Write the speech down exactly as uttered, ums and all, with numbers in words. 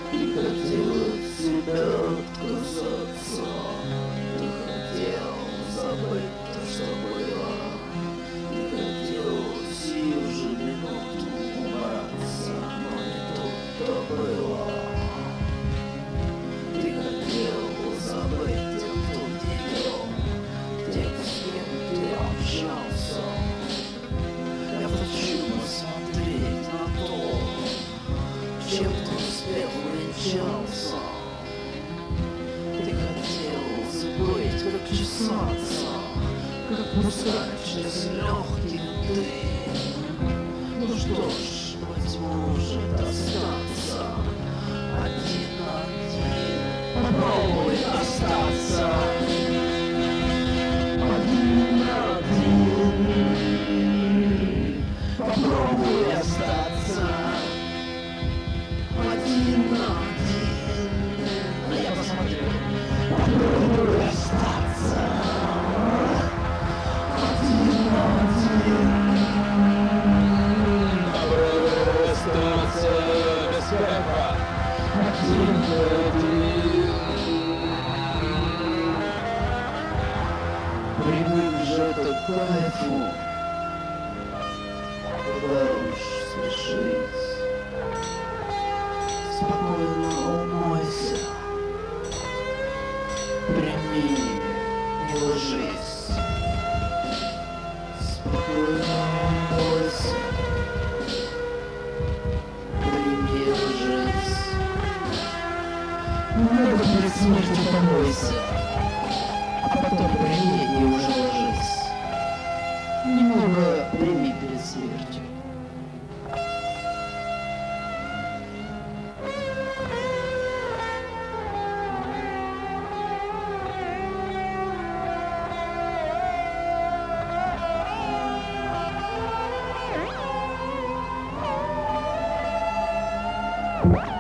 Ты хотел от себя отказаться. Ты хотел забыть то, что было. Ты хотел сию же минуту убраться, но не тут-то было. Ты хотел забыть тех, кто видел, тех, с кем ты общался. Я хочу посмотреть на то, чем ты успел увенчался. Ты хотел забыть, как чесаться, как пускать через легких дым. Ну что ж, быть может остаться один на один. Попробуй остаться один на один. Попробуй остаться один на один. А я посмотрю. Попробуй остаться один на один. Попробуй остаться без кайфа один на один. Привык же ты к кайфу, когда уж смешись. Спокойно умойся, прими, не ложись. Спокойно умойся, прими, ложись. Немного перед смертью помойся, а потом прими и уже ложись. Немного прими перед смертью. What?